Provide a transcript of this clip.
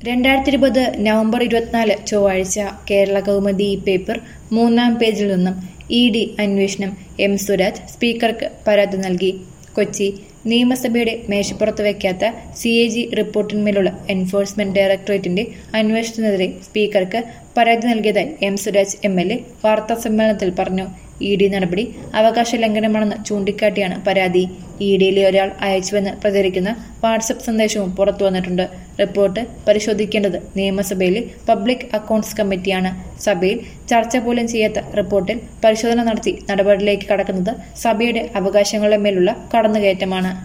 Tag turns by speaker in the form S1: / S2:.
S1: 2020 November 24 ചൊവ്വാഴ്ച Kerala Kaumudi paper 3-ാം പേജിൽ നിന്നും ഇ.ഡി. അന്വേഷണം എം. സ്വരാജ് സ്പീക്കർക്ക് പരാതി നൽകി. കൊച്ചി നിയമസഭയുടെ മേശപ്പുറത്ത് വയ്ക്കാത്ത CAG റിപ്പോർട്ടിന്മേലുള്ള എൻഫോഴ്സ്മെന്റ് ഡയറക്ടറേറ്റിന്റെ അന്വേഷണത്തിനെതിരെ സ്പീക്കർക്ക് പരാതി നൽകിയതായി എം. സ്വരാജ് MLA വാർത്താസമ്മേളനത്തിൽ പറഞ്ഞു. ഇ.ഡി. നടപടി അവകാശ ലംഘനമാണെന്ന് ചൂണ്ടിക്കാട്ടിയാണ് പരാതി. ഇ.ഡിയിലെ ഒരാൾ അയച്ചുവെന്ന് പ്രചരിക്കുന്ന വാട്സപ്പ് സന്ദേശവും പുറത്തുവന്നിട്ടുണ്ട്. റിപ്പോർട്ട് പരിശോധിക്കേണ്ടത് നിയമസഭയിലെ പബ്ലിക് അക്കൌണ്ട്സ് കമ്മിറ്റിയാണ്. സഭയിൽ ചർച്ച പോലും ചെയ്യാത്ത റിപ്പോർട്ടിൽ പരിശോധന നടത്തി നടപടിയിലേക്ക് കടക്കുന്നത് സഭയുടെ അവകാശങ്ങളുടെ മേലുള്ള കടന്നുകയറ്റമാണ്.